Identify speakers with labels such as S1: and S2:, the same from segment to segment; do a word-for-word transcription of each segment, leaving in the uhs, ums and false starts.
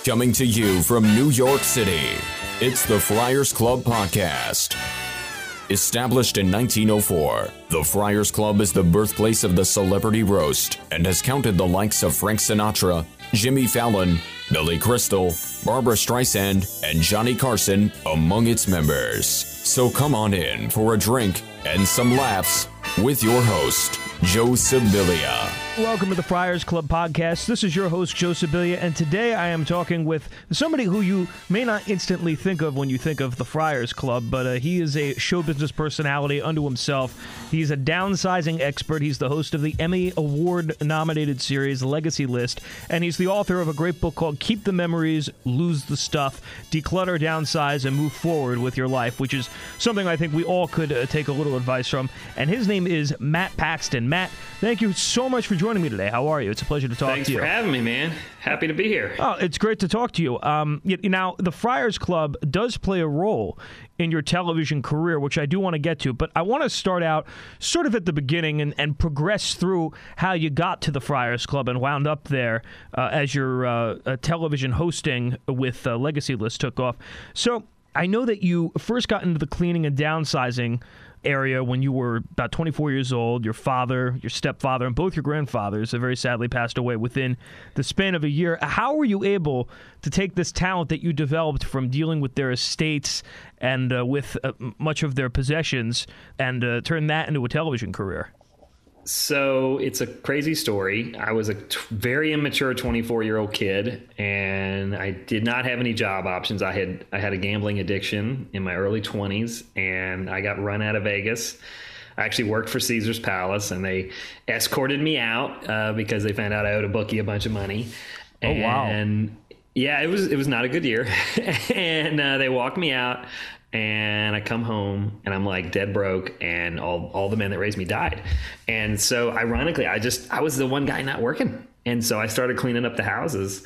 S1: Coming to you from New York City, it's the Friars Club Podcast. Established in nineteen oh four, the Friars Club is the birthplace of the celebrity roast and has counted the likes of Frank Sinatra, Jimmy Fallon, Billy Crystal, Barbra Streisand, and Johnny Carson among its members. So come on in for a drink and some laughs with your host, Joe Sibilia.
S2: Welcome to the Friars Club Podcast. This is your host, Joe Sibilia, and today I am talking with somebody who you may not instantly think of when you think of the Friars Club, but uh, he is a show business personality unto himself. He's a downsizing expert. He's the host of the Emmy Award-nominated series Legacy List, and he's the author of a great book called Keep the Memories, Lose the Stuff, Declutter, Downsize, and Move Forward with Your Life, which is something I think we all could uh, take a little advice from. And his name is Matt Paxton. Matt, thank you so much for joining me today. How are you? It's a pleasure to talk
S3: Thanks
S2: to you.
S3: Thanks for having me, man. Happy to be here.
S2: Oh, it's great to talk to you. Um, you, now, the Friars Club does play a role in your television career, which I do want to get to, but I want to start out sort of at the beginning and, and progress through how you got to the Friars Club and wound up there uh, as your uh, uh, television hosting with uh, Legacy List took off. So I know that you first got into the cleaning and downsizing area when you were about twenty-four years old. Your father, your stepfather, and both your grandfathers have very sadly passed away within the span of a year. How were you able to take this talent that you developed from dealing with their estates and uh, with uh, much of their possessions and uh, turn that into a television career?
S3: So it's a crazy story. I was a t- very immature twenty-four-year-old kid, and I did not have any job options. I had I had a gambling addiction in my early twenties, and I got run out of Vegas. I actually worked for Caesar's Palace, and they escorted me out uh, because they found out I owed a bookie a bunch of money.
S2: Oh, wow.
S3: And yeah, it was it was not a good year. and uh, they walked me out. And I come home and I'm like dead broke, and all, all the men that raised me died. And so ironically, I just, I was the one guy not working. And so I started cleaning up the houses,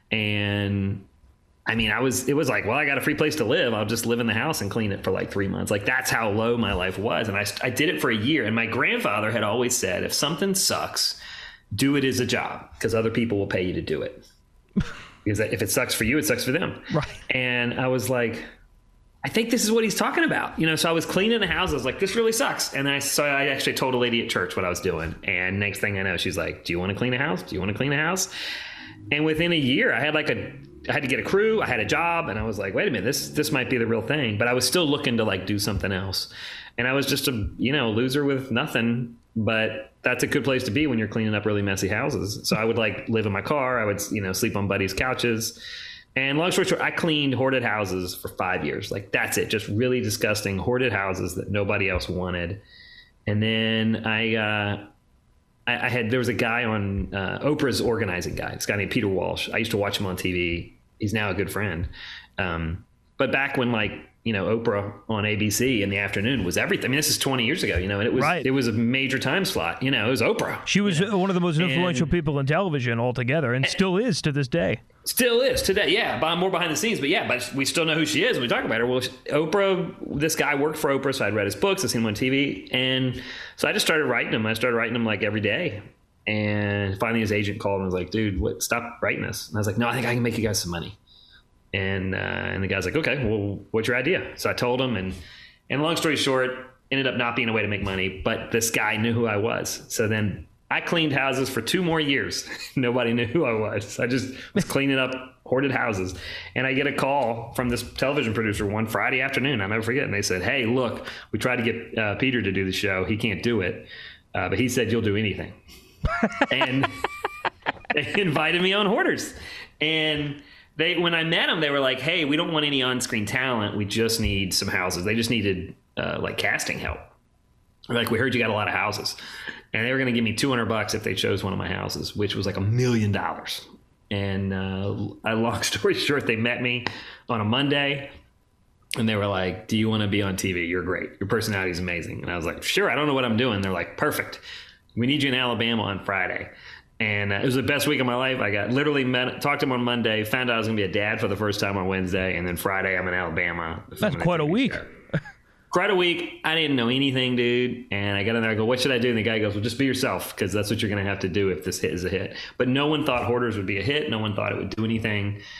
S3: and I mean, I was, it was like, well, I got a free place to live. I'll just live in the house and clean it for like three months. Like that's how low my life was. And I, I did it for a year. And my grandfather had always said, if something sucks, do it as a job, because other people will pay you to do it. Because if it sucks for you, it sucks for them.
S2: Right.
S3: And I was like, I think this is what he's talking about. You know, so I was cleaning the house. I was like, this really sucks. And I so I actually told a lady at church what I was doing. And next thing I know, she's like, do you want to clean a house? Do you want to clean a house? And within a year, I had like a, I had to get a crew. I had a job. And I was like, wait a minute, this, this might be the real thing. But I was still looking to like do something else. And I was just a, you know, loser with nothing. But that's a good place to be when you're cleaning up really messy houses. So I would like live in my car. I would, you know, sleep on buddies' couches. And long story short, I cleaned hoarded houses for five years. Like that's it. Just really disgusting hoarded houses that nobody else wanted. And then I, uh, I, I had, there was a guy on uh, Oprah's organizing guy. This guy named Peter Walsh. I used to watch him on T V. He's now a good friend. Um, but back when like, you know, Oprah on A B C in the afternoon was everything. I mean, this is twenty years ago, you know, and it was,
S2: right.
S3: It was a major time slot. You know, it was Oprah.
S2: She was
S3: you know?
S2: one of the most influential
S3: and,
S2: people in television altogether, and still is to this day.
S3: Still is today, yeah. But more behind the scenes, but yeah, but we still know who she is when we talk about her. Well, Oprah, this guy worked for Oprah, so I'd read his books, I'd seen him on T V, and so I just started writing them. I started writing them like every day, and finally his agent called and was like, "Dude, what, stop writing this." And I was like, "No, I think I can make you guys some money." And uh, and the guy's like, "Okay, well, what's your idea?" So I told him, and and long story short, ended up not being a way to make money, but this guy knew who I was. So then I cleaned houses for two more years. Nobody knew who I was. I just was cleaning up hoarded houses. And I get a call from this television producer one Friday afternoon. I'll never forget. And they said, "Hey, look, we tried to get uh, Peter to do the show. He can't do it. Uh, but he said you'll do anything." And they invited me on Hoarders. And they, when I met them, they were like, "Hey, we don't want any on-screen talent. We just need some houses." They just needed uh, like casting help. They're like, "We heard you got a lot of houses." And they were going to give me two hundred bucks if they chose one of my houses, which was like a million dollars. And uh, I, long story short, they met me on a Monday and they were like, "Do you want to be on T V? You're great. Your personality is amazing." And I was like, "Sure. I don't know what I'm doing." They're like, "Perfect. We need you in Alabama on Friday." And uh, it was the best week of my life. I got literally met, talked to him on Monday, found out I was going to be a dad for the first time on Wednesday. And then Friday, I'm in Alabama.
S2: That's quite a week.
S3: Quite a week. I didn't know anything, dude. And I got in there, I go, "What should I do?" And the guy goes, "Well, just be yourself, because that's what you're going to have to do if this hit is a hit." But no one thought Hoarders would be a hit. No one thought it would do anything.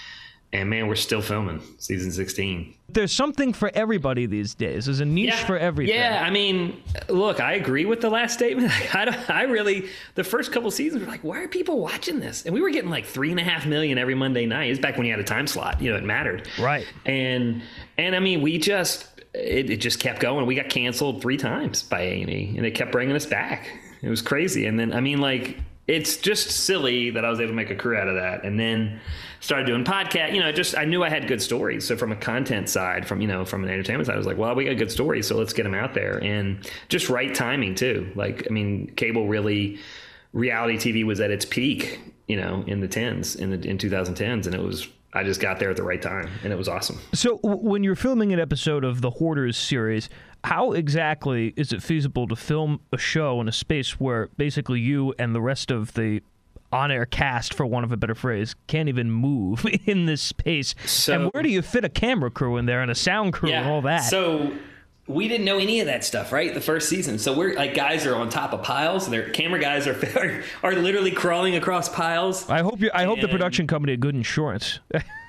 S3: And man, we're still filming season sixteen.
S2: There's something for everybody these days. There's a niche
S3: Yeah.
S2: for everything.
S3: Yeah, I mean, look, I agree with the last statement. I, don't, I really, the first couple seasons were like, why are people watching this? And we were getting like three and a half million every Monday night. It was back when you had a time slot, you know, it mattered.
S2: Right.
S3: And, and I mean, we just, it, it just kept going. We got canceled three times by A and E, and they kept bringing us back. It was crazy. And then, I mean, like, it's just silly that I was able to make a career out of that. And then started doing podcast, you know, just, I knew I had good stories. So from a content side, from, you know, from an entertainment side, I was like, well, we got good stories, so let's get them out there. And just right timing too. Like, I mean, cable really, reality T V was at its peak, you know, in the tens, in the, in twenty tens. And it was, I just got there at the right time, and it was awesome.
S2: So w- when you're filming an episode of the Hoarders series, how exactly is it feasible to film a show in a space where basically you and the rest of the on-air cast, for want of a better phrase, can't even move in this space?
S3: So,
S2: and where do you fit a camera crew in there and a sound crew
S3: yeah,
S2: and all that?
S3: So we didn't know any of that stuff, right? The first season. So we're like, guys are on top of piles. Their camera guys are, are are literally crawling across piles.
S2: I hope you. I hope the
S3: And-
S2: production company had good insurance.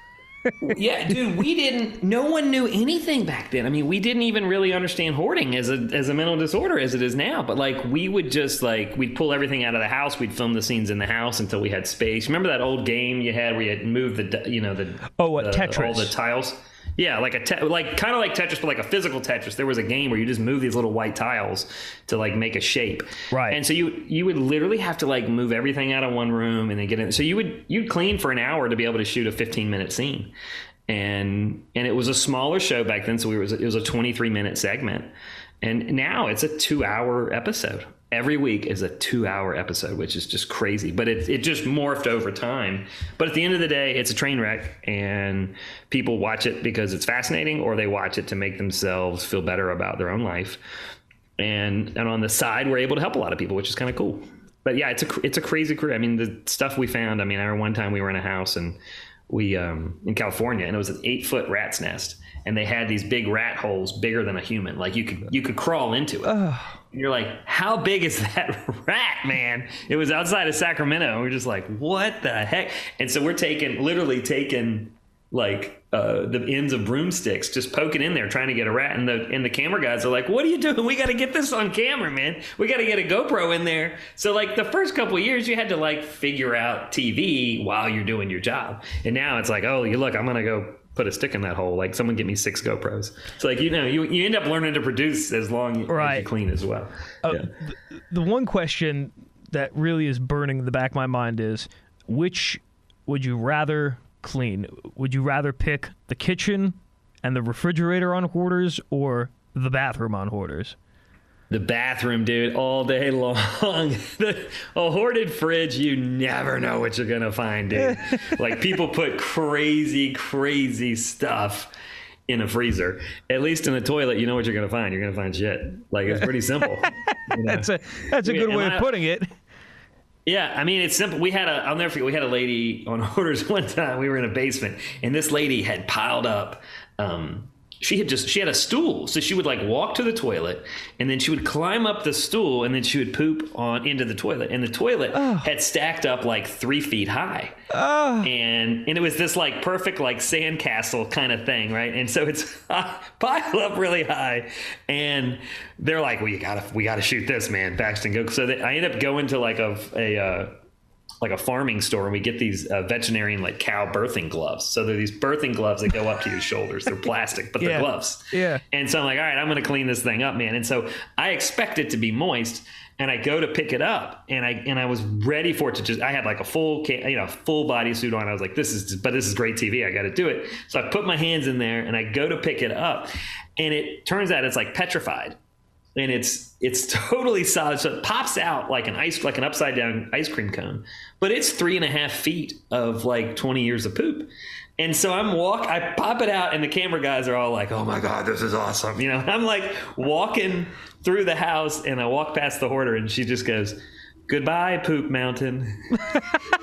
S3: Yeah, dude, we didn't, no one knew anything back then. I mean, we didn't even really understand hoarding as a as a mental disorder as it is now. But like, we would just like, we'd pull everything out of the house. We'd film the scenes in the house until we had space. Remember that old game you had where you had moved the, you know, the,
S2: Oh, what,
S3: the
S2: Tetris?
S3: all the tiles? Yeah, like a te- like kind of like Tetris, but like a physical Tetris. There was a game where you just move these little white tiles to like make a shape.
S2: Right.
S3: And so you you would literally have to like move everything out of one room and then get in. So you would you'd clean for an hour to be able to shoot a fifteen minute scene. And and it was a smaller show back then, so we was it was a twenty-three minute segment. And now it's a two hour episode. Every week is a two hour episode, which is just crazy. But it it just morphed over time. But at the end of the day, it's a train wreck, and people watch it because it's fascinating, or they watch it to make themselves feel better about their own life. And and on the side, we're able to help a lot of people, which is kind of cool. But yeah, it's a it's a crazy career. I mean, the stuff we found. I mean, I remember one time we were in a house and we um in California, and it was an eight foot rat's nest, and they had these big rat holes bigger than a human. Like you could you could crawl into it. And you're like, how big is that rat, man? It was outside of Sacramento, and we're just like, what the heck? And so we're taking literally taking like uh, the ends of broomsticks, just poking in there, trying to get a rat. And the and the camera guys are like, what are you doing? We got to get this on camera, man. We got to get a GoPro in there. So like the first couple of years, you had to like figure out T V while you're doing your job. And now it's like, oh, you look, I'm gonna go put a stick in that hole. Like, someone get me six GoPros. So like, you know, you you end up learning to produce as long
S2: Right.
S3: as you clean as well.
S2: Uh,
S3: Yeah.
S2: the, the one question that really is burning in the back of my mind is, which would you rather clean? Would you rather pick the kitchen and the refrigerator on Hoarders, or the bathroom on Hoarders?
S3: The bathroom, dude, all day long. the, a hoarded fridge, you never know what you're going to find, dude. Like, people put crazy, crazy stuff in a freezer. At least in a toilet, you know what you're going to find. You're going to find shit. Like, it's pretty simple. You know?
S2: That's a that's a
S3: I mean,
S2: good
S3: am
S2: way
S3: I-
S2: of putting it.
S3: Yeah, I mean, it's simple. We had a, I'll never forget, we had a lady on Hoarders one time. We were in a basement, and this lady had piled up, um, she had just, she had a stool. So she would like walk to the toilet, and then she would climb up the stool, and then she would poop on into the toilet. And the toilet
S2: Oh.
S3: had stacked up like three feet high.
S2: Oh.
S3: And and it was this like perfect like sandcastle kind of thing, right? And so it's piled up really high, and they're like, "Well, you gotta we gotta shoot this, man." Baxton go. So they, I end up going to like a a uh, like a farming store, and we get these uh, veterinarian like cow birthing gloves. So they're these birthing gloves that go up to your shoulders. They're plastic, but
S2: Yeah.
S3: they're gloves.
S2: Yeah.
S3: And so I'm like, all right, I'm gonna clean this thing up, man. And so I expect it to be moist. And I go to pick it up, and I and I was ready for it to just. I had like a full, ca- you know, full bodysuit on. I was like, "This is, but this is great T V. I got to do it." So I put my hands in there, and I go to pick it up, and it turns out it's like petrified, and it's it's totally solid. So it pops out like an ice, like an upside down ice cream cone, but it's three and a half feet of like twenty years of poop. And so I'm walk, I pop it out, and the camera guys are all like, "Oh my God, this is awesome!" You know, and I'm like walking through the house, and I walk past the hoarder, and she just goes, "Goodbye, poop mountain." and,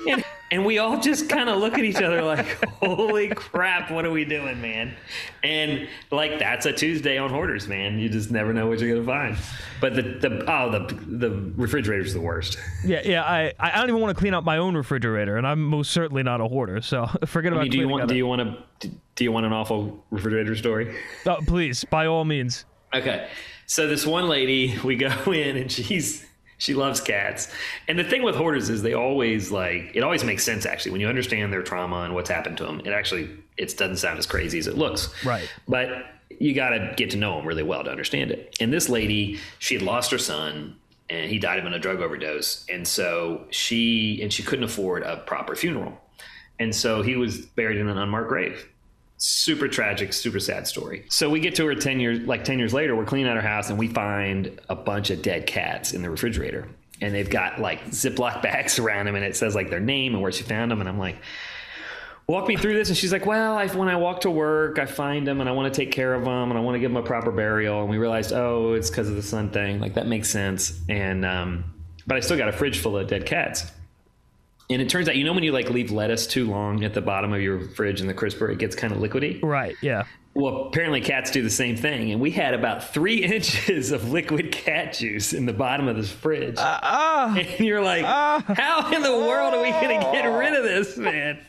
S3: And we all just kind of look at each other like, holy crap, what are we doing, man? And like, that's a Tuesday on Hoarders, man. You just never know what you're going to find. But the, the oh, the the refrigerator's the worst.
S2: Yeah, yeah. I, I don't even want to clean out my own refrigerator, and I'm most certainly not a hoarder. So forget about
S3: I mean, do you want
S2: other.
S3: do you want to do you want an awful refrigerator story?
S2: Oh, please, by all means.
S3: Okay. So this one lady, we go in and she's she loves cats. And the thing with hoarders is they always like, it always makes sense actually when you understand their trauma and what's happened to them. It actually, it doesn't sound as crazy as it looks.
S2: Right.
S3: But you got to get to know them really well to understand it. And this lady, she had lost her son and he died of a drug overdose. And so she, and she couldn't afford a proper funeral. And so he was buried in an unmarked grave. Super tragic, super sad story. So we get to her ten years, like ten years later, we're cleaning out her house and we find a bunch of dead cats in the refrigerator. And they've got like Ziploc bags around them and it says like their name and where she found them. And I'm like, walk me through this. And she's like, well, I, when I walk to work, I find them and I want to take care of them and I want to give them a proper burial. And we realized, oh, it's because of the sun thing. Like that makes sense. And, um, but I still got a fridge full of dead cats. And it turns out, you know, when you like leave lettuce too long at the bottom of your fridge in the crisper, it gets kind of liquidy.
S2: Right. Yeah.
S3: Well, apparently cats do the same thing. And we had about three inches of liquid cat juice in the bottom of this fridge.
S2: Uh, uh,
S3: and you're like, uh, how in the world are we going to get rid of this, man?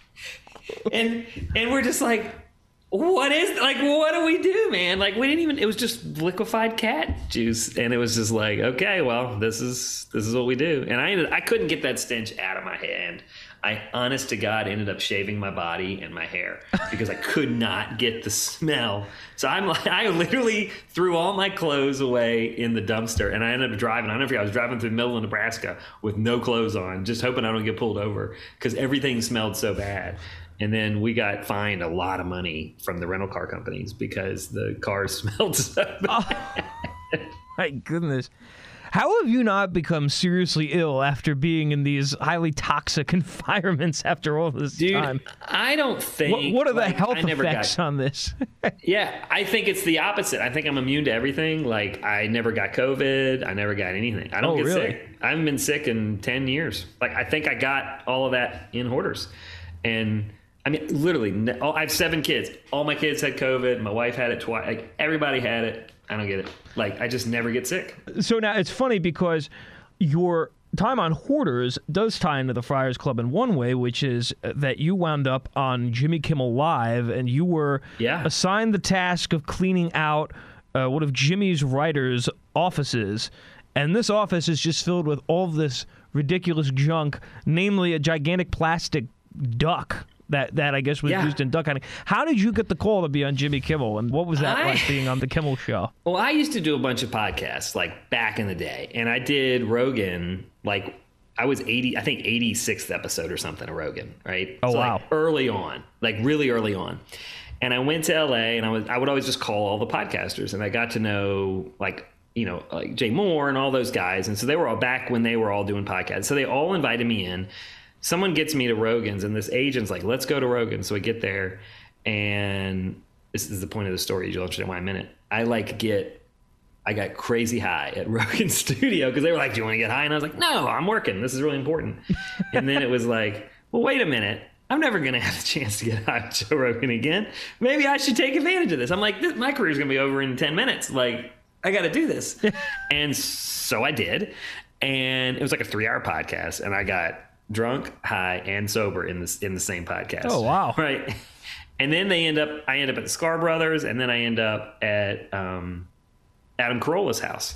S3: And, and we're just like, what is, like, what do we do, man? Like, we didn't even, it was just liquefied cat juice. And it was just like, okay, well, this is, this is what we do. And I ended, I couldn't get that stench out of my hand. I, honest to God, ended up shaving my body and my hair because I could not get the smell. So I'm like, I literally threw all my clothes away in the dumpster and I ended up driving. I don't know if I was driving through the middle of Nebraska with no clothes on, just hoping I don't get pulled over because everything smelled so bad. And then we got fined a lot of money from the rental car companies because the cars smelled so bad.
S2: Oh, my goodness. How have you not become seriously ill after being in these highly toxic environments after all this
S3: Dude,
S2: time?
S3: I don't think...
S2: What, what are the
S3: like,
S2: health effects
S3: got,
S2: on this?
S3: Yeah, I think it's the opposite. I think I'm immune to everything. Like, I never got COVID. I never got anything. I don't
S2: oh,
S3: get
S2: really?
S3: sick. I haven't been sick in ten years. Like, I think I got all of that in Hoarders. And... I mean, literally, I have seven kids. All my kids had COVID. My wife had it twice. Like, everybody had it. I don't get it. Like, I just never get sick.
S2: So now it's funny because your time on Hoarders does tie into the Friars Club in one way, which is that you wound up on Jimmy Kimmel Live and you were
S3: yeah.
S2: assigned the task of cleaning out uh, one of Jimmy's writers' offices. And this office is just filled with all of this ridiculous junk, namely a gigantic plastic duck. That, that I guess was
S3: yeah.
S2: used in duck hunting. How did you get the call to be on Jimmy Kimmel, and what was that
S3: I,
S2: like being on the Kimmel Show?
S3: Well, I used to do a bunch of podcasts like back in the day, and I did Rogan. Like I was eighty, I think eighty-sixth episode or something of Rogan, right?
S2: Oh
S3: so,
S2: wow!
S3: Like, early on, like really early on, and I went to L A, and I was I would always just call all the podcasters, and I got to know like you know like Jay Moore and all those guys, and so they were all back when they were all doing podcasts, so they all invited me in. Someone gets me to Rogan's and this agent's like, let's go to Rogan's. So I get there and this is the point of the story. You'll understand why in a minute. I like get, I got crazy high at Rogan's studio because they were like, do you want to get high? And I was like, no, I'm working. This is really important. And then it was like, well, wait a minute. I'm never going to have a chance to get high with Joe Rogan again. Maybe I should take advantage of this. I'm like, this, my career's going to be over in ten minutes. Like, I got to do this. And so I did. And it was like a three hour podcast. And I got drunk, high, and sober in this in the same podcast.
S2: Oh wow!
S3: Right, and then they end up. I end up at the Scar Brothers, and then I end up at um, Adam Carolla's house,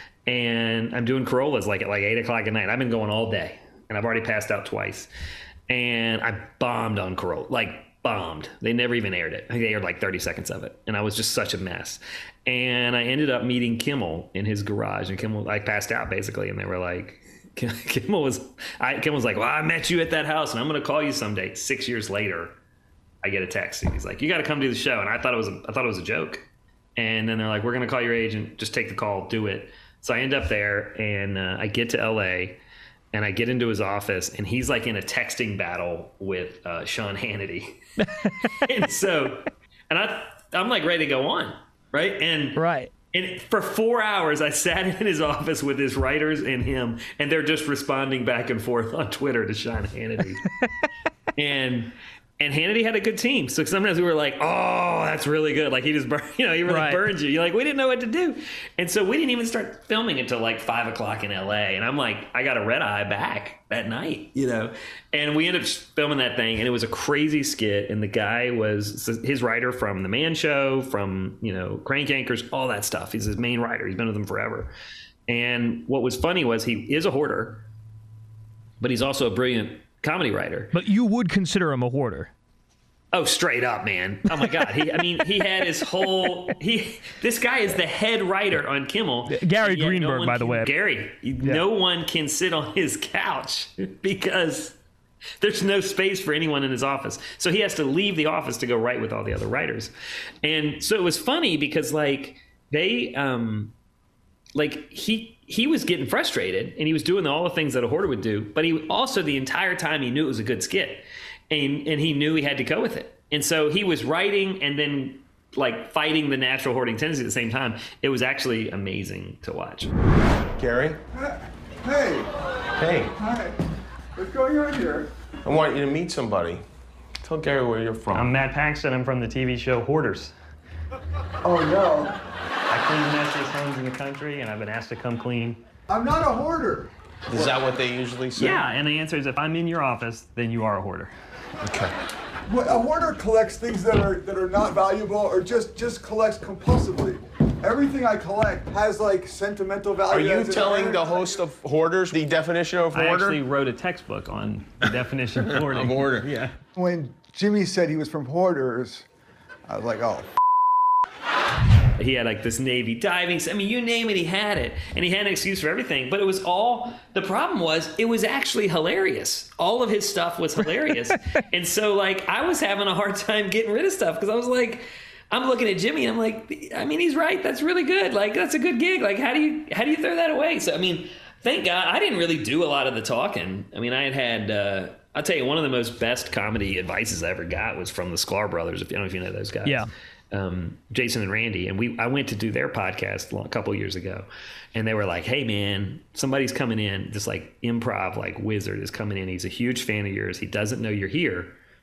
S3: and I'm doing Carolla's like at like eight o'clock at night. I've been going all day, and I've already passed out twice, and I bombed on Carolla, like bombed. They never even aired it. I think they aired like thirty seconds of it, and I was just such a mess. And I ended up meeting Kimmel in his garage, and Kimmel, I passed out basically, and they were like. Kimmel was, I, Kimmel was like, well, I met you at that house and I'm going to call you someday. Six years later, I get a text and he's like, you got to come do the show. And I thought it was, a, I thought it was a joke. And then they're like, we're going to call your agent. Just take the call, do it. So I end up there and uh, I get to L A and I get into his office and he's like in a texting battle with uh, Sean Hannity. And so, and I, I'm like ready to go on. Right. And,
S2: right.
S3: And for four hours, I sat in his office with his writers and him, and they're just responding back and forth on Twitter to Sean Hannity. and and Hannity had a good team. So sometimes we were like, oh, that's really good. Like he just, bur- you know, he really
S2: Right.
S3: burns you. You're like, we didn't know what to do. And so we didn't even start filming until like five o'clock in L A. And I'm like, I got a red eye back that night, you know. And we ended up filming that thing, and it was a crazy skit. And the guy was his writer from The Man Show, from, you know, Crank Anchors, all that stuff. He's his main writer. He's been with them forever. And what was funny was he is a hoarder, but he's also a brilliant comedy writer.
S2: But you would consider him a hoarder.
S3: Oh, straight up, man. Oh my God. He, I mean, he had his whole, he, this guy is the head writer on Kimmel.
S2: Gary
S3: no
S2: Greenberg, by
S3: can,
S2: the way.
S3: Gary,
S2: Yeah.
S3: no one can sit on his couch because there's no space for anyone in his office. So he has to leave the office to go write with all the other writers. And so it was funny because like they, um, like he, he was getting frustrated and he was doing all the things that a hoarder would do, but he also the entire time he knew it was a good skit, and and he knew he had to go with it. And so he was writing and then like fighting the natural hoarding tendency at the same time. It was actually amazing to watch.
S4: Gary?
S5: Hey,
S4: Hey,
S5: hi. What's going on here?
S4: I want you to meet somebody. Tell Gary where you're from.
S3: I'm Matt Paxton. I'm from the T V show Hoarders.
S5: Oh no,
S3: I clean the messiest homes in the country, and I've been asked to come clean.
S5: I'm not a hoarder.
S4: Is that what they usually say?
S3: Yeah, and the answer is if I'm in your office, then you are a hoarder.
S4: Okay.
S5: What- A hoarder collects things that are that are not valuable, or just just collects compulsively. Everything I collect has like sentimental value.
S4: Are you
S5: as an
S4: telling the
S5: owner.
S4: host of Hoarders the definition of
S3: I
S4: hoarder?
S3: actually wrote a textbook on the definition of hoarding.
S4: Of hoarder.
S3: Yeah.
S5: When Jimmy said he was from Hoarders, I was like, oh.
S3: He had like this Navy diving. I mean, you name it, he had it. And he had an excuse for everything. But it was all, the problem was, it was actually hilarious. All of his stuff was hilarious. And so, like, I was having a hard time getting rid of stuff because I was like, I'm looking at Jimmy and I'm like, I mean, he's right. That's really good. Like, that's a good gig. Like, how do you, how do you throw that away? So, I mean, thank God I didn't really do a lot of the talking. I mean, I had had, uh, I'll tell you, one of the most best comedy advices I ever got was from the Sklar brothers. If I don't know if you know those guys.
S2: Yeah.
S3: Um, Jason and Randy, and we I went to do their podcast a couple of years ago, and they were like, hey man, somebody's coming in, this like improv like wizard is coming in, he's a huge fan of yours, he doesn't know you're here.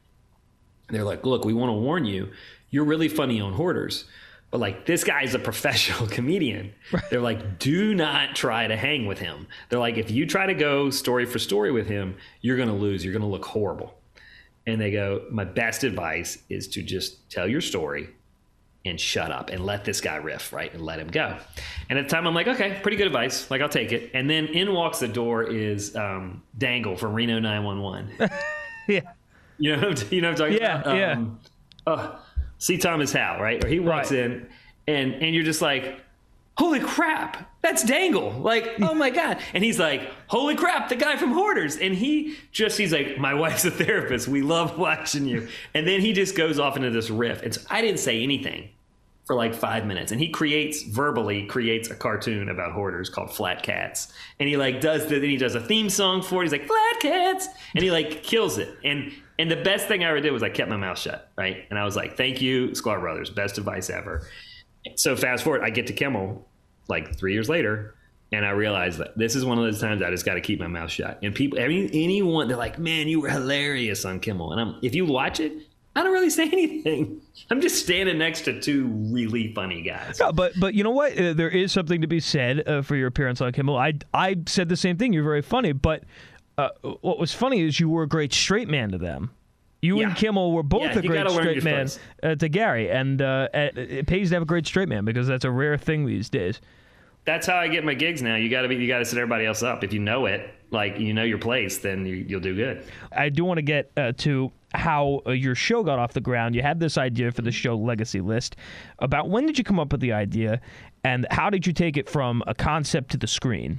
S3: And they're like, look, we want to warn you, you're really funny on Hoarders, but like this guy's a professional comedian. They're like, do not try to hang with him. They're like, if you try to go story for story with him, you're gonna lose, you're gonna look horrible. And they go, my best advice is to just tell your story and shut up and let this guy riff, right? And let him go. And at the time I'm like, okay, pretty good advice. Like, I'll take it. And then in walks the door is um, Dangle from Reno nine one one.
S2: Yeah.
S3: You know, you know what I'm talking
S2: Yeah,
S3: about?
S2: yeah.
S3: Um, uh, C. Thomas Howell, right? Or he walks
S2: Right.
S3: in and, and you're just like, holy crap, that's Dangle. Like, oh my God. And he's like, holy crap, the guy from Hoarders. And he just, he's like, my wife's a therapist. We love watching you. And then he just goes off into this riff. And so I didn't say anything for like five minutes. And he creates, verbally creates a cartoon about hoarders called Flat Cats. And he like does the, then he does a theme song for it. He's like, Flat Cats. And he like kills it. And and the best thing I ever did was I kept my mouth shut, right? And I was like, thank you, Sklar Brothers. Best advice ever. So fast forward, I get to Kimmel like three years later, and I realized that this is one of those times I just got to keep my mouth shut. And people, any, anyone, they're like, man, you were hilarious on Kimmel. And I'm, if you watch it, I don't really say anything. I'm just standing next to two really funny guys.
S2: No, but but you know what? Uh, there is something to be said uh, for your appearance on Kimmel. I I said the same thing. You're very funny, but uh, what was funny is you were a great straight man to them. You
S3: Yeah.
S2: and Kimmel were both
S3: Yeah,
S2: a
S3: you
S2: great
S3: gotta learn
S2: straight
S3: your
S2: man
S3: place.
S2: uh, to Gary, and uh, it it pays to have a great straight man because that's a rare thing these days.
S3: That's how I get my gigs now. You got to be, you got to set everybody else up. If you know it, like you know your place, then you, you'll do good.
S2: I do want to get uh, to how uh, your show got off the ground. You had this idea for the show Legacy List. About when did you come up with the idea, and how did you take it from a concept to the screen?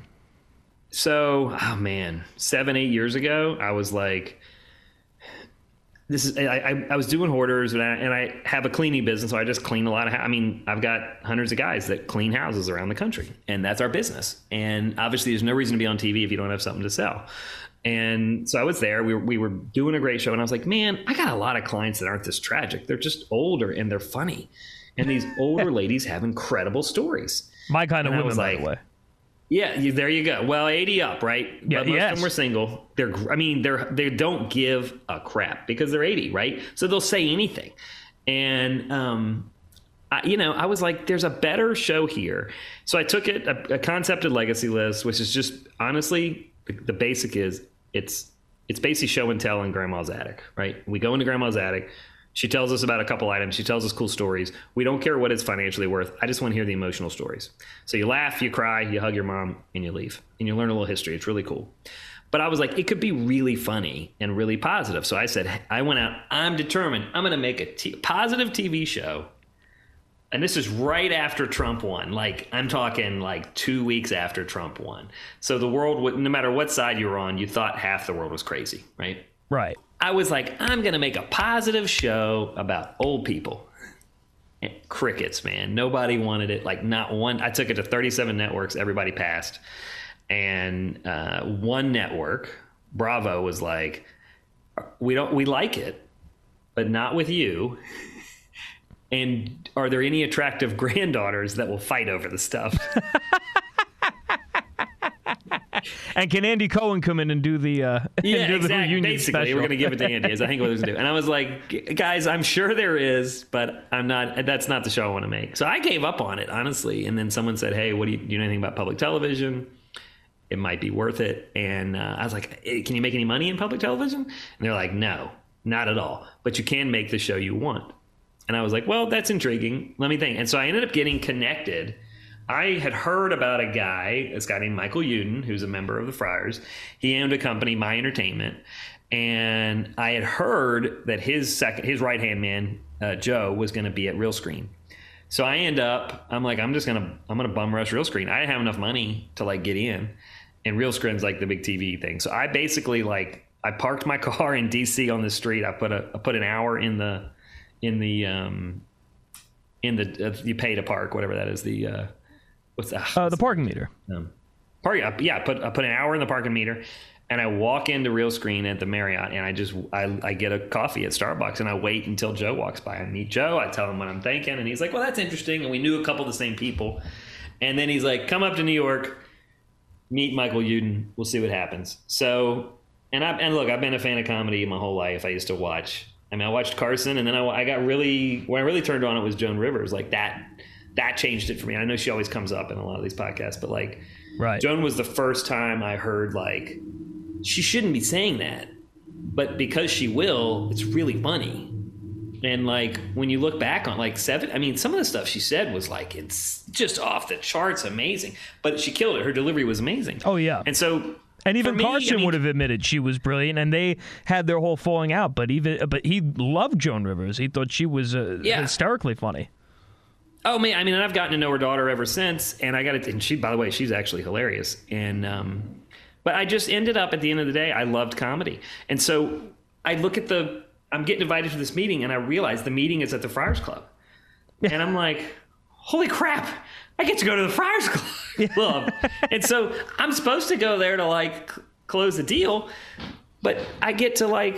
S3: So, oh man, seven, eight years ago, I was like, this is, I, I, I was doing Hoarders, and I, and I have a cleaning business, so I just clean a lot of, I mean, I've got hundreds of guys that clean houses around the country, and that's our business. And obviously there's no reason to be on T V if you don't have something to sell. And so I was there, we were, we were doing a great show, and I was like, man, I got a lot of clients that aren't this tragic. They're just older and they're funny. And these older ladies have incredible stories.
S2: My kind of
S3: And I
S2: women,
S3: was
S2: by
S3: like,
S2: the way.
S3: Yeah, you, there you go. Well, eighty up, right?
S2: Yeah,
S3: but most
S2: yes.
S3: of them were single. They're, gr- I mean, they're they don't give a crap because they're eighty, right? So they'll say anything. And um, I, you know, I was like, there's a better show here. So I took it a, a concepted legacy list, which is just honestly the, the basic is it's it's basically show and tell in Grandma's attic, right? We go into Grandma's attic. She tells us about a couple items. She tells us cool stories. We don't care what it's financially worth. I just want to hear the emotional stories. So you laugh, you cry, you hug your mom, and you leave. And you learn a little history. It's really cool. But I was like, it could be really funny and really positive. So I said, I went out, I'm determined. I'm going to make a t- positive T V show. And this is right after Trump won. Like, I'm talking like two weeks after Trump won. So the world, would, no matter what side you were on, you thought half the world was crazy, right?
S2: Right.
S3: I was like, I'm going to make a positive show about old people. And crickets, man. Nobody wanted it. Like, not one. I took it to thirty-seven networks. Everybody passed. And uh, one network, Bravo, was like, we don't, we like it, but not with you. And are there any attractive granddaughters that will fight over the stuff?
S2: And can Andy Cohen come in and do the uh,
S3: yeah,
S2: do the
S3: exactly.
S2: reunion
S3: Basically,
S2: special?
S3: we're going to give it to Andy. Is I think what they're going to do. And I was like, guys, I'm sure there is, but I'm not. That's not the show I want to make. So I gave up on it, honestly. And then someone said, "Hey, what do you, do you know anything about public television? It might be worth it." And uh, I was like, hey, "Can you make any money in public television?" And they're like, "No, not at all. But you can make the show you want." And I was like, "Well, that's intriguing. Let me think." And so I ended up getting connected. I had heard about a guy, this guy named Michael Uden, who's a member of the Friars. He owned a company, My Entertainment, and I had heard that his second, his right hand man, uh, Joe, was going to be at Real Screen. So I end up, I'm like, I'm just gonna, I'm gonna bum rush Real Screen. I didn't have enough money to like get in, and Real Screen's like the big T V thing. So I basically like, I parked my car in D C on the street. I put a, I put an hour in the, in the, um, in the, uh, you pay to park, whatever that is, the. Uh, What's that?
S2: Uh, the parking meter.
S3: Um, parking, yeah, I put I put an hour in the parking meter, and I walk into Real Screen at the Marriott, and I just I, I get a coffee at Starbucks, and I wait until Joe walks by. I meet Joe, I tell him what I'm thinking, and he's like, "Well, that's interesting." And we knew a couple of the same people, and then he's like, "Come up to New York, meet Michael Uden. We'll see what happens." So, and I and look, I've been a fan of comedy my whole life. I used to watch. I mean, I watched Carson, and then I, I got really when I really turned on it was Joan Rivers, like that. That changed it for me. I know she always comes up in a lot of these podcasts, but like
S2: right.
S3: Joan was the first time I heard like she shouldn't be saying that, but because she will, it's really funny. And like when you look back on like seven, I mean, some of the stuff she said was like it's just off the charts, amazing. But she killed it. Her delivery was amazing.
S2: Oh yeah.
S3: And so
S2: and even
S3: me,
S2: Carson
S3: I mean,
S2: would have admitted she was brilliant, and they had their whole falling out. But even but he loved Joan Rivers. He thought she was uh,
S3: yeah.
S2: hysterically funny.
S3: Oh man, I mean, I've gotten to know her daughter ever since, and I got it. And she, by the way, she's actually hilarious. And um, but I just ended up at the end of the day, I loved comedy, and so I look at the. I'm getting invited to this meeting, and I realize the meeting is at the Friars Club, and I'm like, holy crap! I get to go to the Friars Club, and so I'm supposed to go there to like c- close the deal, but I get to like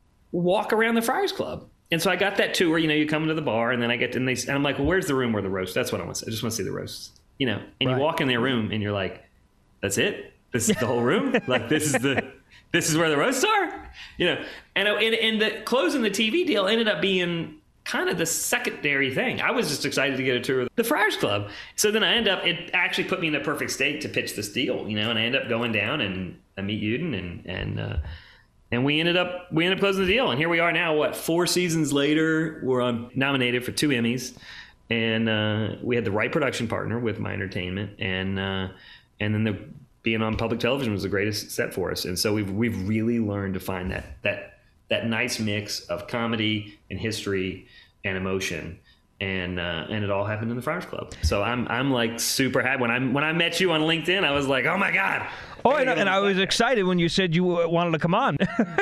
S3: walk around the Friars Club. And so I got that tour, you know, you come into the bar and then I get to, and, they, and I'm like, well, where's the room where the roast? That's what I want to see. I just want to see the roasts, you know, and
S2: right.
S3: you walk in their room and you're like, that's it? This is the whole room? Like, this is the, this is where the roasts are? You know, and, and, and the closing the T V deal ended up being kind of the secondary thing. I was just excited to get a tour of the Friars Club. So then I end up, it actually put me in a perfect state to pitch this deal, you know, and I end up going down and I meet Uden and, and, uh, And we ended up we ended up closing the deal, and here we are now. What four seasons later, we're on, nominated for two Emmys, and uh, we had the right production partner with My Entertainment, and uh, and then the being on public television was the greatest step for us. And so we've we've really learned to find that that that nice mix of comedy and history and emotion. And uh, and it all happened in the Friars Club. So I'm I'm like super happy. When I when I met you on LinkedIn, I was like, oh my god.
S2: Oh, and, and I was excited when you said you wanted to come on. uh,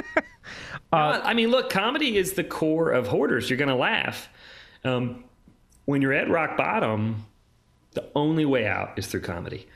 S3: I mean, look, comedy is the core of Hoarders. You're going to laugh. Um, when you're at rock bottom, the only way out is through comedy.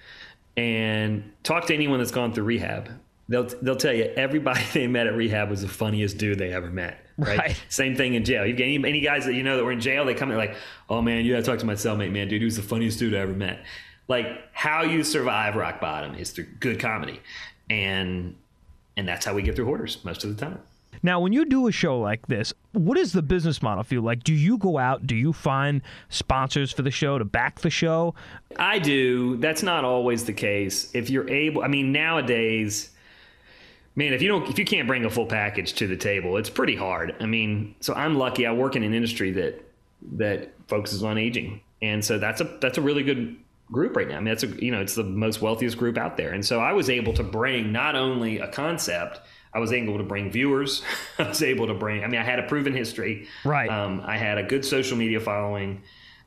S3: And talk to anyone that's gone through rehab. They'll they'll tell you everybody they met at rehab was the funniest dude they ever met. Right.
S2: Right.
S3: Same thing in jail. You get any, any guys that you know that were in jail, they come in like, oh man, you got to talk to my cellmate, man, dude. He was the funniest dude I ever met. Like how you survive rock bottom is through good comedy. And and that's how we get through Hoarders most of the time.
S2: Now, when you do a show like this, what does the business model feel like? Do you go out? Do you find sponsors for the show to back the show?
S3: I do. That's not always the case. If you're able, I mean, nowadays, man, if you don't, if you can't bring a full package to the table, it's pretty hard. I mean, so I'm lucky. I work in an industry that that focuses on aging, and so that's a that's a really good group right now. I mean, that's a you know, it's the most wealthiest group out there, and so I was able to bring not only a concept. I was able to bring viewers. I was able to bring, I mean, I had a proven history.
S2: Right.
S3: Um, I had a good social media following,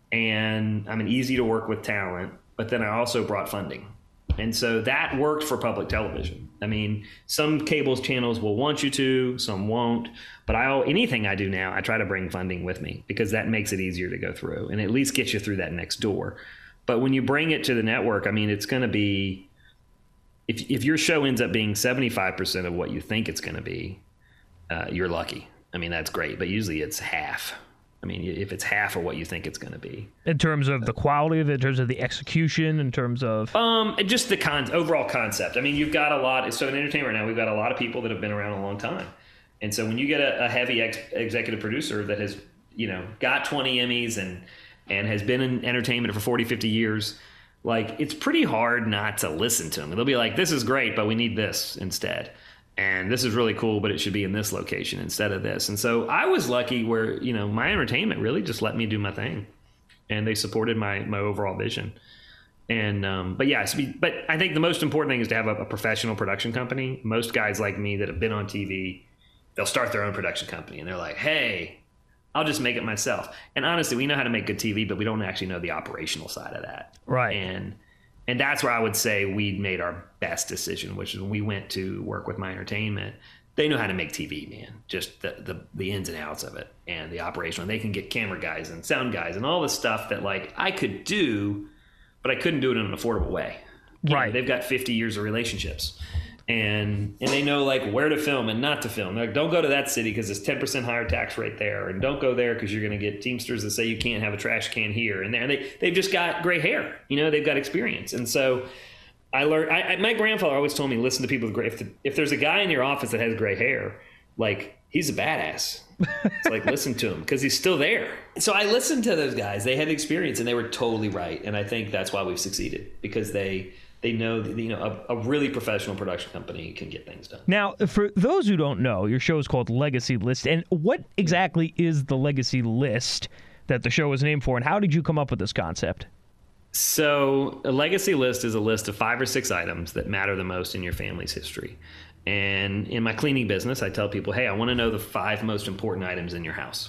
S3: and I'm an easy to work with talent, but then I also brought funding. And so that worked for public television. I mean, some cable channels will want you to, some won't, but I, anything I do now, I try to bring funding with me because that makes it easier to go through and at least get you through that next door. But when you bring it to the network, I mean, it's going to be, If if your show ends up being seventy-five percent of what you think it's going to be, uh, you're lucky. I mean, that's great, but usually it's half. I mean, if it's half of what you think it's going to be.
S2: In terms of the quality of it, in terms of the execution, in terms of...
S3: Um, just the con- overall concept. I mean, you've got a lot... So in entertainment right now, we've got a lot of people that have been around a long time. And so when you get a, a heavy ex- executive producer that has, you know, got twenty Emmys and and has been in entertainment for forty, fifty years... Like, it's pretty hard not to listen to them. They'll be like, this is great, but we need this instead. And this is really cool, but it should be in this location instead of this. And so I was lucky where, you know, my entertainment really just let me do my thing. And they supported my my overall vision. And, um, but yeah, but I think the most important thing is to have a, a professional production company. Most guys like me that have been on T V, they'll start their own production company. And they're like, hey, I'll just make it myself. And honestly, we know how to make good T V, but we don't actually know the operational side of that.
S2: Right.
S3: And and that's where I would say we made our best decision, which is when we went to work with My Entertainment. They know how to make T V, man. Just the the, the ins and outs of it and the operational. They can get camera guys and sound guys and all the stuff that like I could do, but I couldn't do it in an affordable way. You
S2: right.
S3: know, they've got fifty years of relationships. And and they know like where to film and not to film. Like, don't go to that city because it's ten percent higher tax rate there, and don't go there because you're going to get Teamsters that say you can't have a trash can here and there. And they they've just got gray hair, you know. They've got experience, and so I learned. I, I, my grandfather always told me, listen to people with gray. If, the, if there's a guy in your office that has gray hair, like he's a badass. It's like listen to him because he's still there. So I listened to those guys. They had experience and they were totally right. And I think that's why we've succeeded because they. They know that, you know, a, a really professional production company can get things done.
S2: Now, for those who don't know, your show is called Legacy List. And what exactly is the Legacy List that the show is named for? And how did you come up with this concept?
S3: So a Legacy List is a list of five or six items that matter the most in your family's history. And in my cleaning business, I tell people, hey, I want to know the five most important items in your house.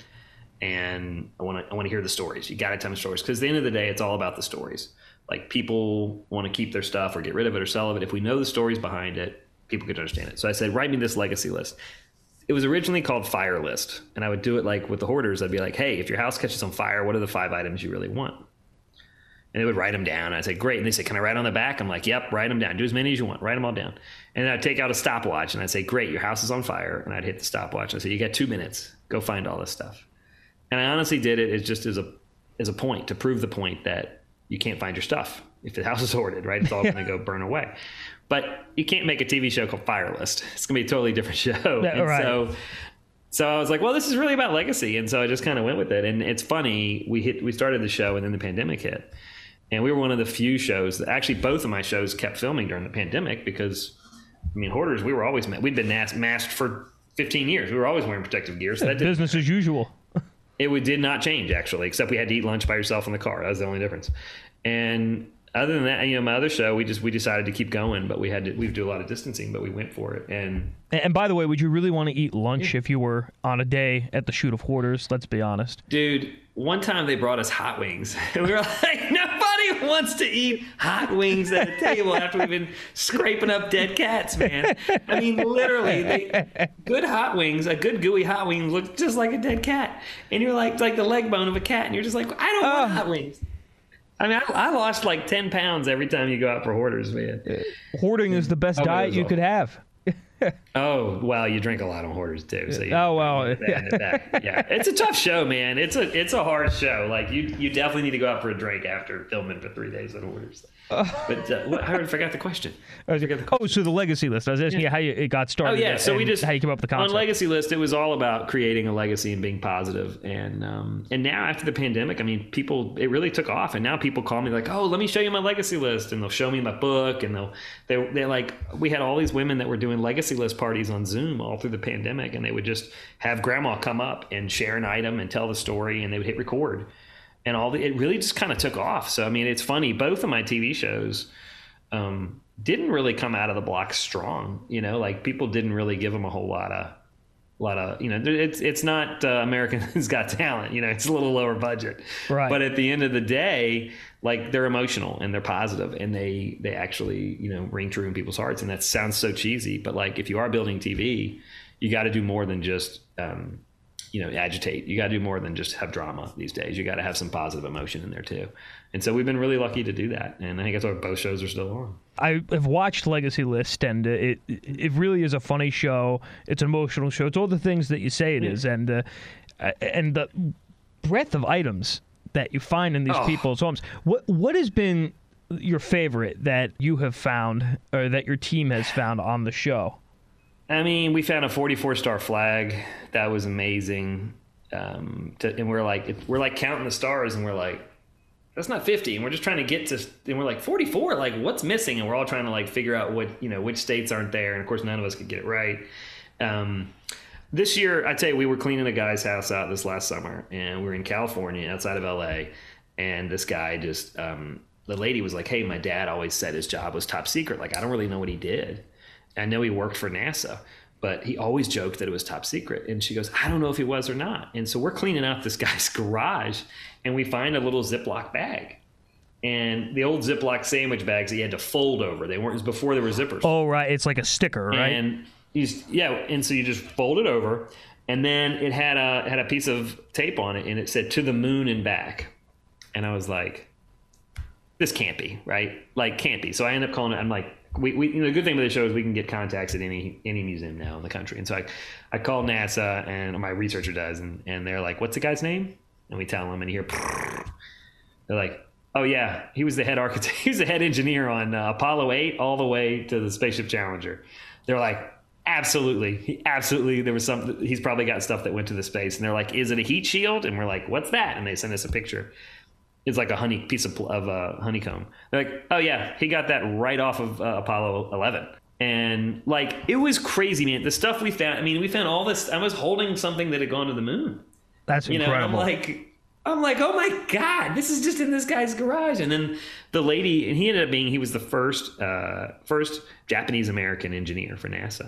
S3: And I want to I want to hear the stories. You got to tell me stories because at the end of the day, it's all about the stories. Like people want to keep their stuff or get rid of it or sell it. If we know the stories behind it, people could understand it. So I said, write me this legacy list. It was originally called Fire List. And I would do it like with the hoarders. I'd be like, hey, if your house catches on fire, what are the five items you really want? And they would write them down. I'd say, great. And they say, can I write on the back? I'm like, yep, write them down. Do as many as you want. Write them all down. And then I'd take out a stopwatch and I'd say, great, your house is on fire. And I'd hit the stopwatch. And I'd say, you got two minutes. Go find all this stuff. And I honestly did it as just as a as a point to prove the point that you can't find your stuff. If the house is hoarded, right? It's all going to go burn away. But you can't make a T V show called Fire List. It's going to be a totally different show.
S2: Yeah,
S3: and
S2: right.
S3: So, so I was like, well, this is really about legacy. And so I just kind of went with it. And it's funny. We hit, we started the show and then the pandemic hit. And we were one of the few shows that actually both of my shows kept filming during the pandemic because, I mean, hoarders, we were always, we'd been masked, masked for fifteen years. We were always wearing protective gear. So that didn't
S2: Business as usual.
S3: It would, did not change, actually, except we had to eat lunch by yourself in the car. That was the only difference. And other than that, you know, my other show, we just we decided to keep going, but we had to we do a lot of distancing, but we went for it. And
S2: and by the way, would you really want to eat lunch yeah. if you were on a day at the shoot of Hoarders? Let's be honest.
S3: Dude, one time they brought us hot wings, and we were like, nobody wants to eat hot wings at a table after we've been scraping up dead cats, man. I mean, literally, they, good hot wings, a good gooey hot wing looks just like a dead cat, and you're like like the leg bone of a cat, and you're just like, I don't want uh, hot wings. I mean, I, I lost like ten pounds every time you go out for Hoarders, man.
S2: Hoarding is the best
S3: oh,
S2: diet you could have.
S3: Oh, well, you drink a lot on Hoarders too. So you,
S2: oh well,
S3: yeah. yeah, it's a tough show, man. It's a it's a hard show. Like you you definitely need to go out for a drink after filming for three days on Hoarders. But uh, what, I forgot the question.
S2: I forgot the question. Oh, so the legacy list. I was asking yeah. you how you, it got started.
S3: Oh yeah, so we just
S2: how you came up with the concept.
S3: On Legacy List, it was all about creating a legacy and being positive. And um, and now after the pandemic, I mean, people it really took off. And now people call me like, oh, let me show you my Legacy List, and they'll show me my book, and they'll they they like we had all these women that were doing Legacy List parties on Zoom all through the pandemic, and they would just have grandma come up and share an item and tell the story, and they would hit record, and all the it really just kind of took off. So I mean, it's funny. Both of my T V shows. Um, didn't really come out of the block strong, you know, like people didn't really give them a whole lot of, lot of, you know, it's, it's not uh, American's Got Talent, you know, it's a little lower budget,
S2: right?
S3: But at the end of the day, like they're emotional and they're positive and they, they actually, you know, ring true in people's hearts. And that sounds so cheesy, but like, if you are building T V, you got to do more than just, um, you know, agitate. You got to do more than just have drama these days. You got to have some positive emotion in there too. And so we've been really lucky to do that. And I think that's why both shows are still on.
S2: I have watched Legacy List, and it it really is a funny show. It's an emotional show. It's all the things that you say it yeah. is, and uh, and the breadth of items that you find in these oh. people's homes. What what has been your favorite that you have found, or that your team has found on the show?
S3: I mean, we found a forty-four star flag. That was amazing. Um, to, and we're like, we're like counting the stars, and we're like, that's not fifty. And we're just trying to get to, and we're like forty-four, like what's missing? And we're all trying to like figure out what, you know, which states aren't there. And of course, none of us could get it right. Um, this year, I tell you, we were cleaning a guy's house out this last summer, and we were in California outside of L A. And this guy just, um, the lady was like, hey, my dad always said his job was top secret. Like, I don't really know what he did. I know he worked for NASA, but he always joked that it was top secret. And she goes, I don't know if he was or not. And so we're cleaning out this guy's garage, and we find a little Ziploc bag. And the old Ziploc sandwich bags that you had to fold over. They weren't, it was before there were zippers.
S2: Oh, right. It's like a sticker, right?
S3: And he's, yeah. And so you just fold it over, and then it had a, had a piece of tape on it, and it said to the moon and back. And I was like, this can't be, right? Like, can't be. So I end up calling it, I'm like, We, we, you know, the good thing with the show is we can get contacts at any any museum now in the country. And so I, I call NASA, and my researcher does, and, and they're like, what's the guy's name? And we tell them, and you hear, they're like, oh yeah, he was the head architect, he was the head engineer on uh, Apollo eight all the way to the Spaceship Challenger. They're like, absolutely, he, absolutely, there was some, he's probably got stuff that went to the space. And they're like, is it a heat shield? And we're like, what's that? And they send us a picture. It's like a honey piece of, of uh, honeycomb. They're like, oh yeah, he got that right off of uh, Apollo eleven. And like, it was crazy, man. The stuff we found, I mean, we found all this. I was holding something that had gone to the moon.
S2: That's
S3: you
S2: incredible.
S3: Know, I'm like, I'm like, oh my God, this is just in this guy's garage. And then the lady, and he ended up being, he was the first, uh, first Japanese American engineer for NASA.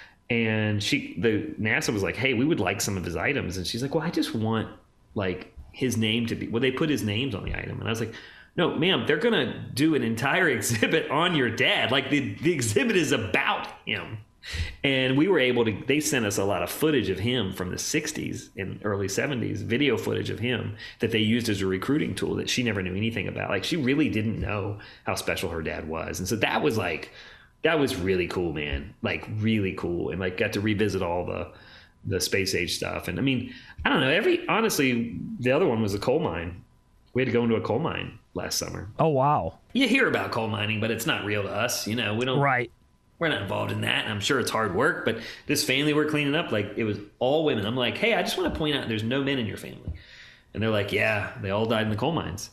S3: And she, the NASA was like, hey, we would like some of his items. And she's like, well, I just want like his name to be, well, they put his names on the item. And I was like, no, ma'am, they're going to do an entire exhibit on your dad. Like the, the exhibit is about him. And we were able to, they sent us a lot of footage of him from the sixties and early seventies, video footage of him that they used as a recruiting tool that she never knew anything about. Like she really didn't know how special her dad was. And so that was like, that was really cool, man. Like really cool. And like got to revisit all the, the space age stuff. And I mean, I don't know, every, honestly, the other one was a coal mine. We had to go into a coal mine last summer.
S2: Oh, wow.
S3: You hear about coal mining, but it's not real to us. You know, we don't,
S2: right.
S3: We're not involved in that. And I'm sure it's hard work, but this family we're cleaning up, like it was all women. I'm like, hey, I just want to point out there's no men in your family. And they're like, yeah, they all died in the coal mines.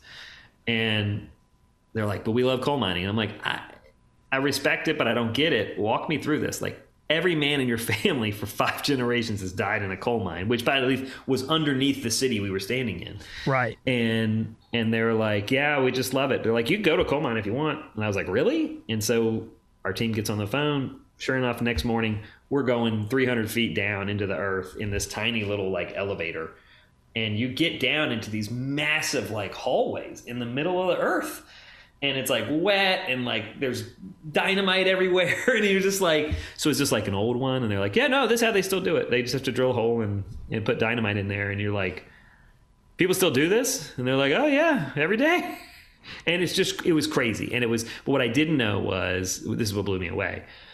S3: And they're like, but we love coal mining. And I'm like, I, I respect it, but I don't get it. Walk me through this. Like, every man in your family for five generations has died in a coal mine, which by the way was underneath the city we were standing in.
S2: Right.
S3: And and they were like, yeah, we just love it. They're like, you can go to a coal mine if you want. And I was like, really? And so our team gets on the phone. Sure enough, next morning, we're going three hundred feet down into the earth in this tiny little like elevator. And you get down into these massive like hallways in the middle of the earth. And it's like wet and like there's dynamite everywhere. And you're just like, so it's just like an old one. And they're like, yeah, no, this is how they still do it. They just have to drill a hole and, and put dynamite in there. And you're like, people still do this? And they're like, oh yeah, every day. And it's just, it was crazy. And it was, but what I didn't know was, this is what blew me away.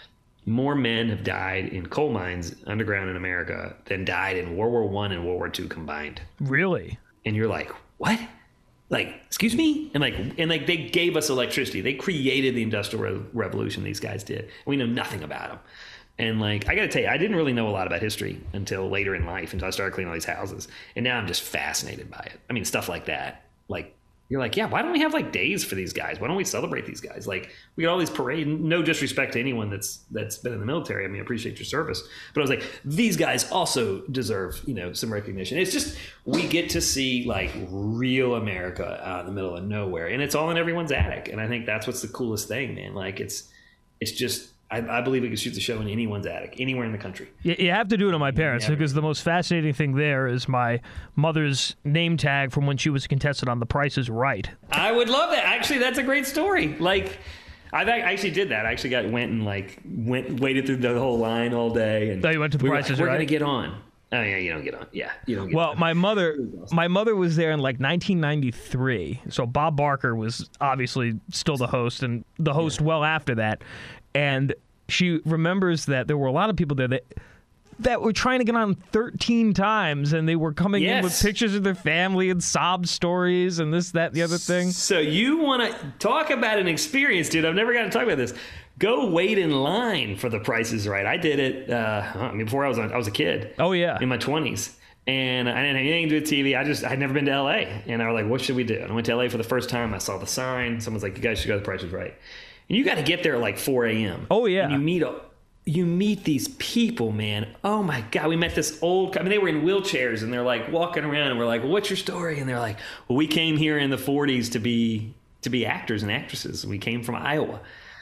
S3: more men have died in coal mines underground in America than died in World War One and World War Two combined.
S2: Really?
S3: And you're like, what? Like, excuse me? And like, and like, they gave us electricity. They created the Industrial Re- Revolution. These guys did. We know nothing about them. And like, I got to tell you, I didn't really know a lot about history until later in life, until I started cleaning all these houses. And now I'm just fascinated by it. I mean, stuff like that. Like, you're like, yeah, why don't we have like days for these guys? Why don't we celebrate these guys? Like, we got all these parades. No disrespect to anyone that's that's been in the military. I mean, I appreciate your service. But I was like, these guys also deserve, you know, some recognition. It's just, we get to see like real America out in the middle of nowhere. And it's all in everyone's attic. And I think that's what's the coolest thing, man. Like, it's it's just, I, I believe we could shoot the show in anyone's attic, anywhere in the country.
S2: You, you have to do it on my parents, yeah, because the most fascinating thing there is my mother's name tag from when she was a contestant on The Price is Right.
S3: I would love that. Actually, that's a great story. Like, I actually did that. I actually got went and like went waited through the whole line all day. And
S2: oh, you went to The
S3: we
S2: Price is
S3: Right? We're
S2: right?
S3: going to get on. Oh yeah, you don't get on. Yeah, you don't get
S2: well,
S3: on.
S2: Well, my mother, my mother was there in like nineteen ninety-three. So Bob Barker was obviously still the host, and the host yeah. well after that. And she remembers that there were a lot of people there that that were trying to get on thirteen times, and they were coming
S3: yes.
S2: in with pictures of their family and sob stories and this, that, the other thing.
S3: So you want to talk about an experience, dude? I've never got to talk about this. Go wait in line for The Price is Right. I did it uh, I mean, before I was on, I was a kid.
S2: Oh yeah,
S3: in my twenties. And I didn't have anything to do with T V. I just, I'd never been to L A. And I was like, what should we do? And I went to L A for the first time. I saw the sign. Someone's like, you guys should go to The Price is Right. And you got to get there at like four a.m.
S2: Oh, yeah.
S3: And you meet you meet these people, man. Oh, my God. We met this old, I mean, they were in wheelchairs, and they're like walking around, and we're like, well, what's your story? And they're like, well, we came here in the forties to be to be actors and actresses. We came from Iowa,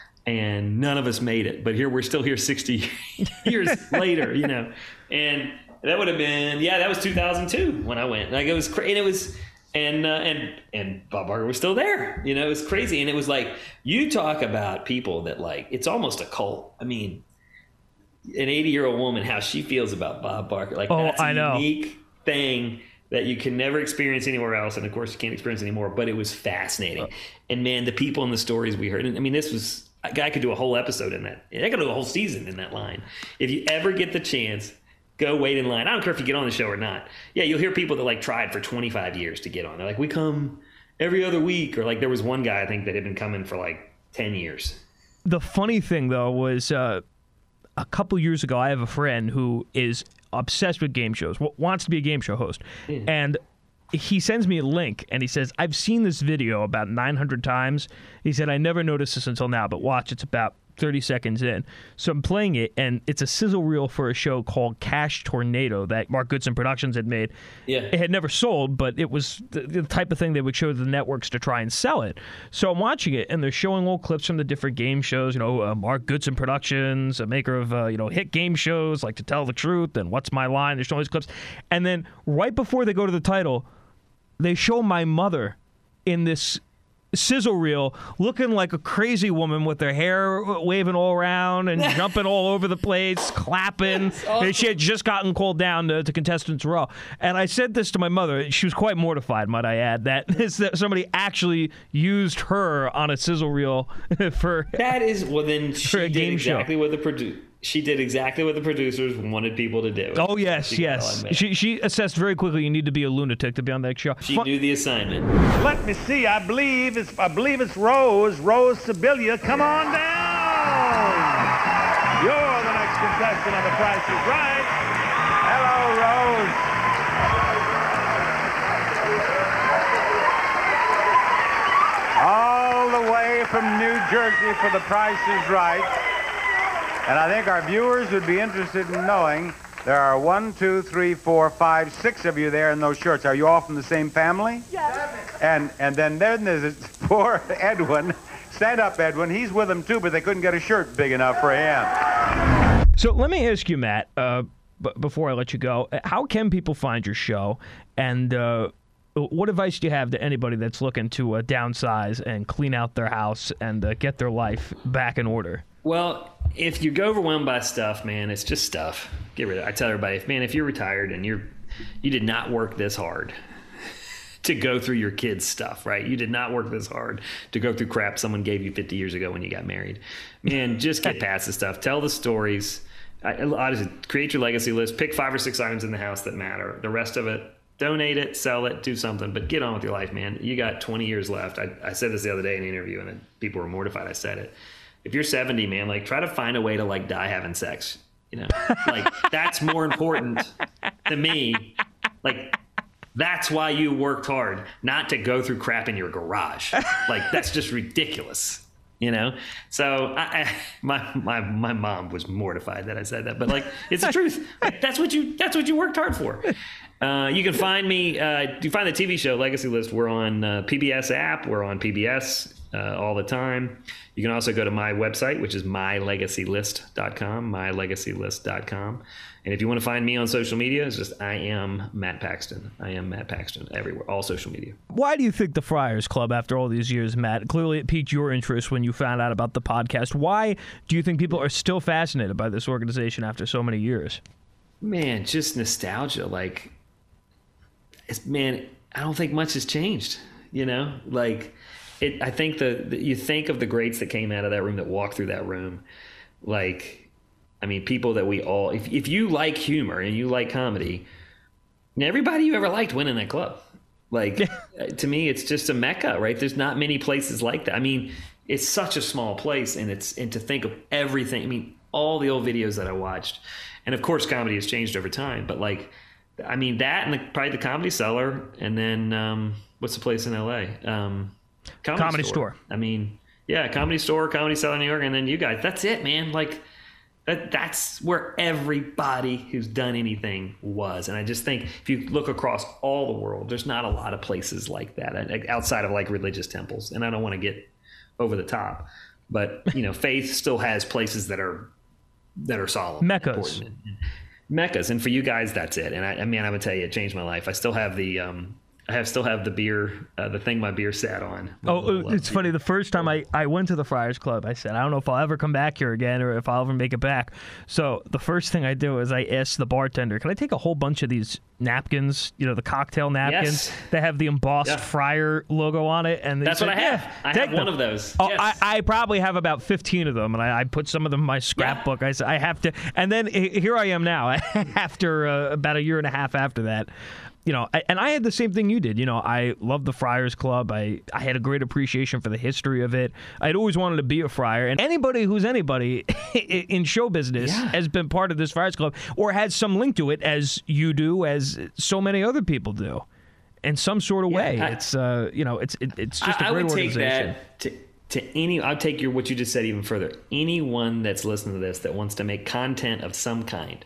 S3: and none of us made it. But here, we're still here sixty years later, you know. And that would have been, yeah, that was two thousand two when I went. Like, it was crazy. And it was... And uh, and and Bob Barker was still there. You know, it was crazy. And it was like, you talk about people that like, it's almost a cult. I mean, an eighty-year-old woman, how she feels about Bob Barker. Like,
S2: oh,
S3: that's a
S2: I know.
S3: unique thing that you can never experience anywhere else. And, of course, you can't experience anymore. But it was fascinating. Uh, and, man, the people and the stories we heard. And, I mean, this was – a guy could do a whole episode in that. I could do a whole season in that line. If you ever get the chance – go wait in line. I don't care if you get on the show or not. Yeah, you'll hear people that like tried for twenty-five years to get on. They're like, we come every other week. Or like there was one guy, I think, that had been coming for like ten years.
S2: The funny thing, though, was uh, a couple years ago, I have a friend who is obsessed with game shows, wants to be a game show host. Yeah. And he sends me a link, and he says, I've seen this video about nine hundred times. He said, I never noticed this until now, but watch, it's about thirty seconds in. So I'm playing it, and it's a sizzle reel for a show called Cash Tornado that Mark Goodson Productions had made.
S3: Yeah.
S2: It had never sold, but it was the, the type of thing they would show the networks to try and sell it. So I'm watching it, and they're showing old clips from the different game shows. You know, uh, Mark Goodson Productions, a maker of uh, you know hit game shows like To Tell the Truth and What's My Line. They're showing these clips, and then right before they go to the title, they show my mother in this sizzle reel looking like a crazy woman with her hair waving all around and jumping all over the place, clapping. Awesome. She had just gotten called down to, to Contestants Row. And I said this to my mother. She was quite mortified, might I add, that, that somebody actually used her on a sizzle reel for
S3: that is well then she
S2: a
S3: did
S2: game
S3: exactly
S2: show.
S3: what the produ- she did exactly what the producers wanted people to do.
S2: Oh yes, she yes. She she assessed very quickly you need to be a lunatic to be on that show.
S3: She Fun- knew the assignment.
S6: Let me see. I believe it's I believe it's Rose. Rose Sibilia. Come on down. You're the next contestant on The Price is Right. Hello, Rose. All the way from New Jersey for The Price is Right. And I think our viewers would be interested in knowing there are one, two, three, four, five, six of you there in those shirts. Are you all from the same family?
S7: Yes.
S6: And and then then there's poor Edwin. Stand up, Edwin. He's with them too, but they couldn't get a shirt big enough for him.
S2: So let me ask you, Matt, uh, b- before I let you go, how can people find your show? And uh, what advice do you have to anybody that's looking to uh, downsize and clean out their house and uh, get their life back in order?
S3: Well, if you go overwhelmed by stuff, man, it's just stuff. Get rid of it. I tell everybody, if man, if you're retired and you're you did not work this hard to go through your kids' stuff, right? You did not work this hard to go through crap someone gave you fifty years ago when you got married. Man, just get past this stuff. Tell the stories. I, honestly, create your legacy list. Pick five or six items in the house that matter. The rest of it, donate it, sell it, do something, but get on with your life, man. You got twenty years left. I, I said this the other day in an interview, and people were mortified I said it. If you're seventy, man, like try to find a way to like die having sex. You know, like that's more important to me. Like that's why you worked hard, not to go through crap in your garage. Like that's just ridiculous. You know, so I, I, my my my mom was mortified that I said that, but like it's the truth. Like, that's what you that's what you worked hard for. Uh, you can find me. Uh, you find the T V show Legacy List. We're on uh, P B S app. We're on P B S uh, all the time. You can also go to my website, which is my legacy list dot com. my legacy list dot com. And if you want to find me on social media, it's just I am Matt Paxton. I am Matt Paxton everywhere, all social media.
S2: Why do you think the Friars Club, after all these years, Matt, clearly it piqued your interest when you found out about the podcast. Why do you think people are still fascinated by this organization after so many years?
S3: Man, just nostalgia. Like, it's, man, I don't think much has changed, you know? Like, it. I think the, the you think of the greats that came out of that room, that walked through that room, like... I mean, people that we all, if if you like humor and you like comedy, everybody you ever liked went in that club. Like, to me, it's just a mecca, right? There's not many places like that. I mean, it's such a small place, and it's, and to think of everything, I mean, all the old videos that I watched, and of course, comedy has changed over time, but like, I mean, that and the, probably the Comedy Cellar, and then, um, what's the place in L A? Um, Comedy,
S2: Comedy
S3: Store.
S2: Store.
S3: I mean, yeah, Comedy Store, Comedy Cellar, New York, and then you guys. That's it, man. Like, That that's where everybody who's done anything was. And I just think if you look across all the world, there's not a lot of places like that outside of like religious temples. And I don't want to get over the top, but you know, faith still has places that are that are solid.
S2: Meccas.
S3: And, and Meccas. And for you guys, that's it. And I, I mean, I'm gonna tell you, it changed my life. I still have the um I have still have the beer, uh, the thing my beer sat on.
S2: Oh, little, uh, it's funny. The first time I, I went to the Friars Club, I said, I don't know if I'll ever come back here again or if I'll ever make it back. So the first thing I do is I ask the bartender, can I take a whole bunch of these napkins, you know, the cocktail napkins
S3: yes.
S2: that have the embossed
S3: yeah.
S2: Friar logo on it? And
S3: that's
S2: said,
S3: what I have.
S2: Yeah,
S3: I
S2: take
S3: have
S2: them.
S3: one of those.
S2: Oh,
S3: yes.
S2: I, I probably have about fifteen of them, and I, I put some of them in my scrapbook.
S3: Yeah.
S2: I said, I have to. And then here I am now, after uh, about a year and a half after that. You know, and I had the same thing you did. You know, I loved the Friars Club. I, I had a great appreciation for the history of it. I'd always wanted to be a friar. And anybody who's anybody in show business yeah. has been part of this Friars Club or has some link to it, as you do, as so many other people do, in some sort of
S3: yeah,
S2: way.
S3: I,
S2: it's uh, you know, it's it, it's just
S3: I,
S2: a great
S3: I would
S2: organization.
S3: Take that to, to any. I'll take your what you just said even further. Anyone that's listening to this that wants to make content of some kind.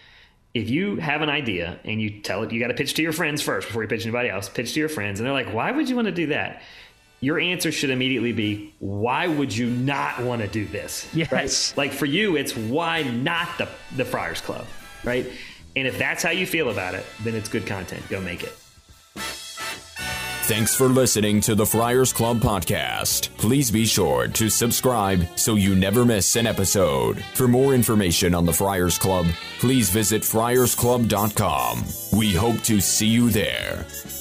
S3: If you have an idea and you tell it, you got to pitch to your friends first before you pitch anybody else. Pitch to your friends, and they're like, "Why would you want to do that?" Your answer should immediately be, "Why would you not want to do this?"
S2: Yes.
S3: Right? Like for you, it's why not the the Friars Club, right? And if that's how you feel about it, then it's good content. Go make it.
S1: Thanks for listening to the Friars Club podcast. Please be sure to subscribe so you never miss an episode. For more information on the Friars Club, please visit friars club dot com. We hope to see you there.